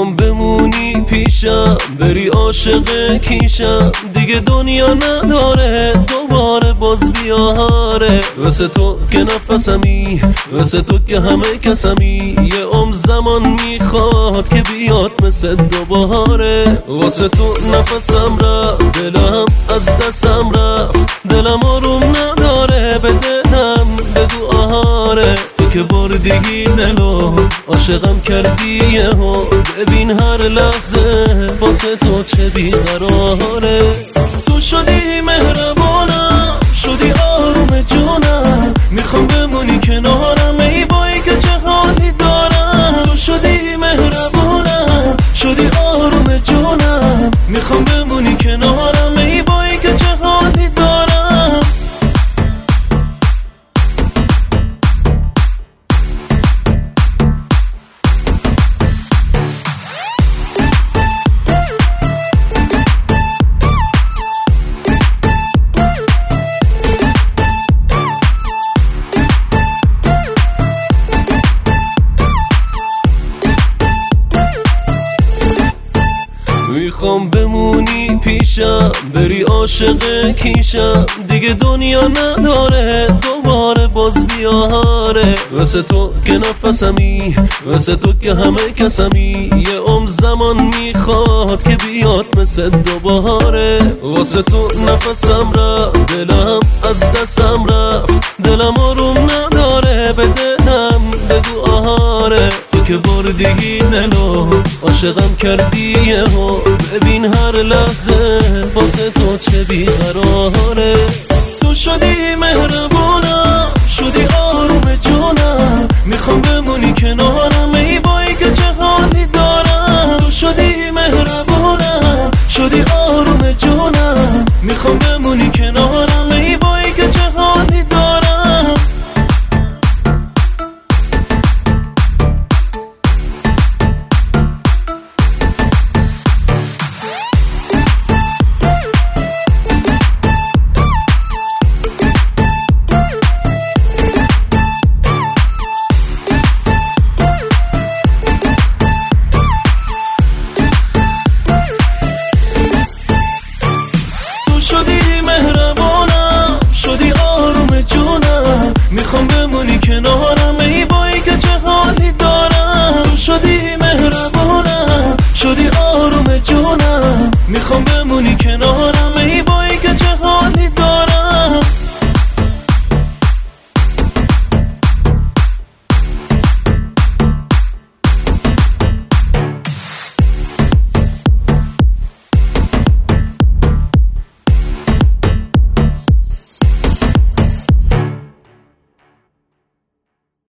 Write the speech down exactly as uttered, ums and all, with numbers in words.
میخوام بمونی پیشم، بری عاشق کیشم، دیگه دنیا نداره دوباره باز بیاره. واسه تو که نفسمی، واسه تو که همه کسمی، یه عمر زمان میخواد که بیاد مثل دوباره. واسه تو نفسم رفت، دلم از دستم رفت، دلم آروم نداره، به دلم بگو آهاره. تو که بردی دلو عاشقم کردی یهو، ببین هر لحظه واسه تو چه بیقراره. تو شدی مهربانم، شدی آروم جونم، میخوام بمونی کنارم ای بایی که چه حالی دارم. تو شدی مهربانم، شدی آروم جونم، میخوام بمونی کنارم ای بایی که چه حالی دارم. میخوام بمونی پیشم، بری عاشق کیشم، دیگه دنیا نداره دوباره باز بیاره. واسه تو که نفسمی، واسه تو که همه کسمی، یه عمر زمان میخواد که بیاد مثل دوباره. واسه تو نفسم رفت، دلم از دستم رفت، دلم آروم نداره، به دلم بگو آهاره. تو که بردی دلو عاشقم کردی یهو، ببین هر لحظه واسه تو چه بیقراره. تو شدی مهربانم، شدی آروم جونم، میخوام بمونی کنارم ای بایی که چه حالی دارم. تو شدی مهربانم، شدی آروم جونم، میخوام بمونی کنارم ای بایی که چه حالی دارم. میخوام بمونی کنارم ای بایی که چه حالی دارم. تو شدی مهربانم، شدی آروم جونم، میخوام بمونی کنارم.